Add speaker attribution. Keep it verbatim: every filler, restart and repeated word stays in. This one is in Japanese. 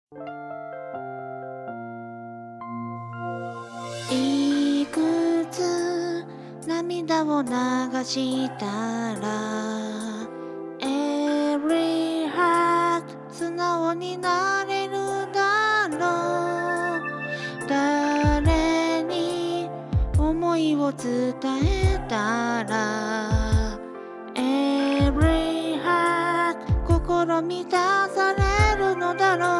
Speaker 1: いくつ涙を流したら Every heart 素直になれるだろう。誰に思いを伝えたら Every heart 心満たされるのだろう。